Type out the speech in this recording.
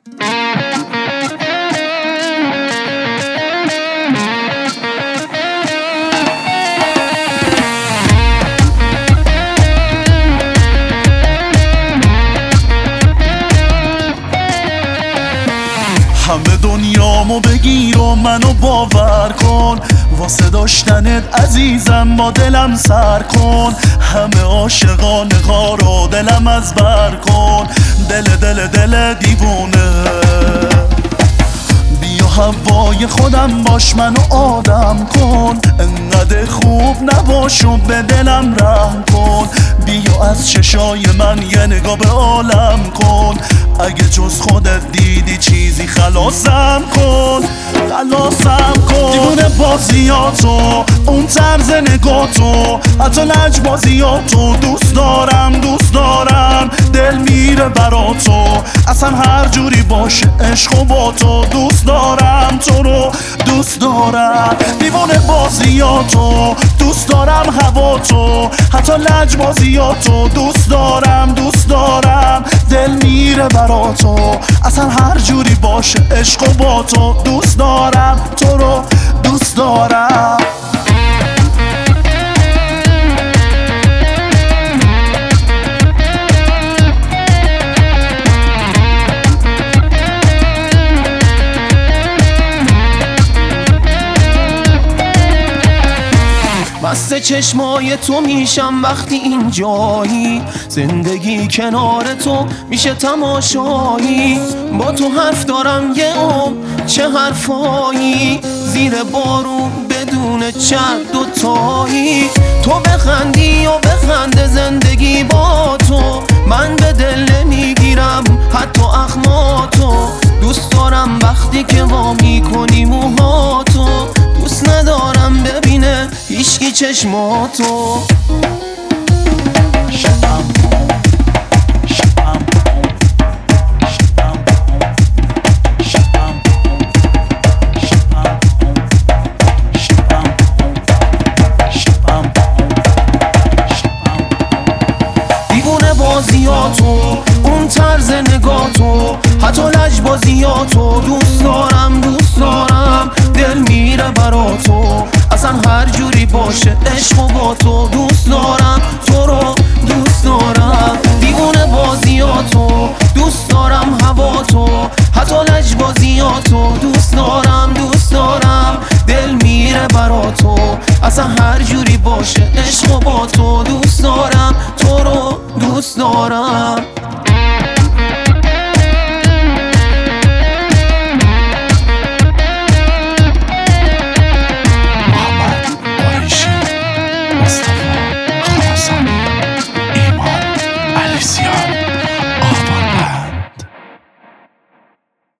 همه دنیامو بگیر و منو باور کن، واسه داشتنت عزیزم با دلم سر کن. همه عاشقانه ها رو دلم از بر کن، دل دیوونه. بیا هوای خودم باش، منو آدم کن، انقدر خوب نباش و به دلم رحم کن. بیا از چشای من یه نگاه به عالم کن، اگه جز خودت دیدی چیزی خلاصم کن، خلاصم کن. دیوونه بازیاتو، اون طرز نگاتو، حتی لجبازیاتو دوست دارم، دوست دارم. دل میره براتو، اصلا هر جوری باشه عشق و با تو دوست دارم، تو رو دوست دارم. دیوونه بازیاتو دوست دارم، هواتو، حتی لجبازیاتو دوست دارم، دوست دارم. دل میره براتو، اصلا هر جوری باشه عشق و با تو دوست دارم، تو رو دوست دارم. مست چشمای تو میشم وقتی اینجایی، زندگی کنار تو میشه تماشایی. با تو حرف دارم یه چه حرفایی، زیر بارون بدون چت دوتایی. تو بخندی و بخنده زندگی با تو، من به دل نمیگیرم حتی اخماتو. دوست دارم وقتی که وا میکنی موهاتو، دوست ندارم ببینه هیچکی چشماتو. دیوونه بازیاتو، اون طرز نگاتو، حتی لجبازیاتو دوست دارم، دوست دارم. دل میره براتو، اصلا هر جوری باشه عشق و با تو دوست دارم، تو رو دوست دارم. دیوونه بازیاتو دوست دارم، هواتو، حتی لجبازیاتو دوست دارم، دوست دارم. دل میره براتو، اصلا هر جوری باشه عشق و با تو دوست دارم، تو رو دوست دارم.